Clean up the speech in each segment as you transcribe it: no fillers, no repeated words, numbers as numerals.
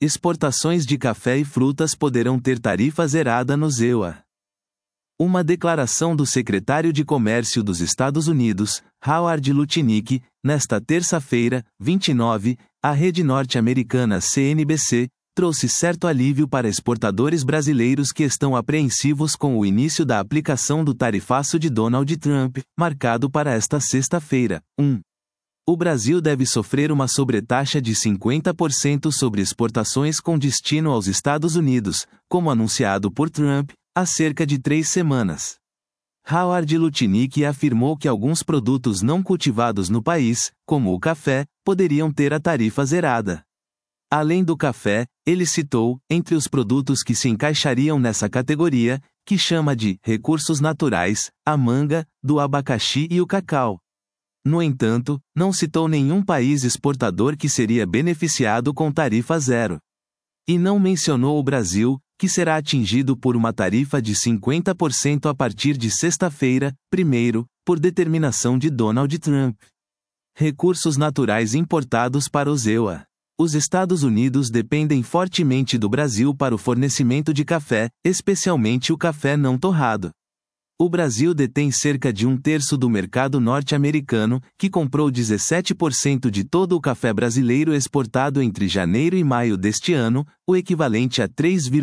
Exportações de café e frutas poderão ter tarifa zerada no EUA. Uma declaração do secretário de Comércio dos Estados Unidos, Howard Lutnick, nesta terça-feira, 29, à rede norte-americana CNBC, trouxe certo alívio para exportadores brasileiros que estão apreensivos com o início da aplicação do tarifaço de Donald Trump, marcado para esta sexta-feira. O Brasil deve sofrer uma sobretaxa de 50% sobre exportações com destino aos Estados Unidos, como anunciado por Trump, há cerca de 3 semanas. Howard Lutnick afirmou que alguns produtos não cultivados no país, como o café, poderiam ter a tarifa zerada. Além do café, ele citou, entre os produtos que se encaixariam nessa categoria, que chama de recursos naturais, a manga, do abacaxi e o cacau. No entanto, não citou nenhum país exportador que seria beneficiado com tarifa zero. E não mencionou o Brasil, que será atingido por uma tarifa de 50% a partir de sexta-feira, 1º, por determinação de Donald Trump. Recursos naturais importados para o EUA. Os Estados Unidos dependem fortemente do Brasil para o fornecimento de café, especialmente o café não torrado. O Brasil detém cerca de 1/3 do mercado norte-americano, que comprou 17% de todo o café brasileiro exportado entre janeiro e maio deste ano, o equivalente a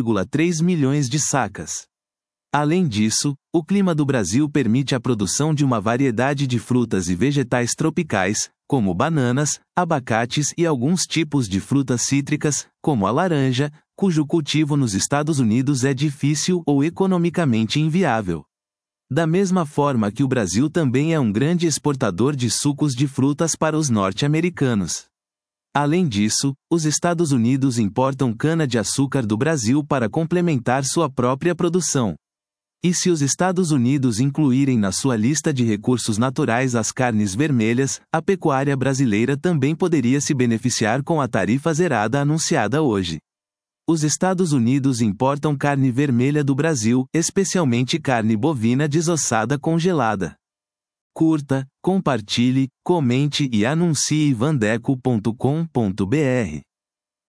3,3 milhões de sacas. Além disso, o clima do Brasil permite a produção de uma variedade de frutas e vegetais tropicais, como bananas, abacates e alguns tipos de frutas cítricas, como a laranja, cujo cultivo nos Estados Unidos é difícil ou economicamente inviável. Da mesma forma que o Brasil também é um grande exportador de sucos de frutas para os norte-americanos. Além disso, os Estados Unidos importam cana-de-açúcar do Brasil para complementar sua própria produção. E se os Estados Unidos incluírem na sua lista de recursos naturais as carnes vermelhas, a pecuária brasileira também poderia se beneficiar com a tarifa zerada anunciada hoje. Os Estados Unidos importam carne vermelha do Brasil, especialmente carne bovina desossada congelada. Curta, compartilhe, comente e anuncie vandeco.com.br.